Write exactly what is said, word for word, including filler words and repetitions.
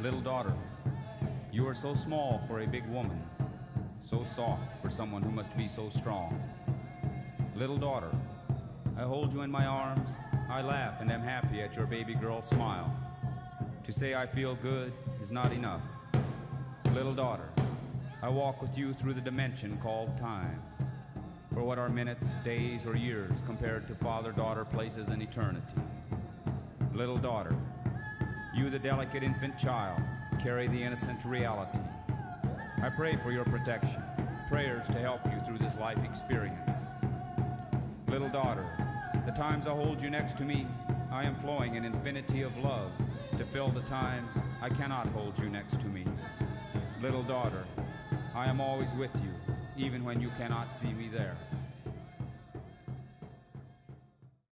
Little daughter, you are so small for a big woman, so soft for someone who must be so strong. Little daughter, I hold you in my arms, I laugh and am happy at your baby girl smile. To say I feel good is not enough. Little daughter, I walk with you through the dimension called time. For what are minutes, days, or years compared to father-daughter places in eternity? Little daughter, you the delicate infant child, carry the innocent reality. I pray for your protection, prayers to help you through this life experience. Little daughter, the times I hold you next to me, I am flowing an infinity of love to fill the times I cannot hold you next to me. Little daughter, I am always with you, even when you cannot see me there.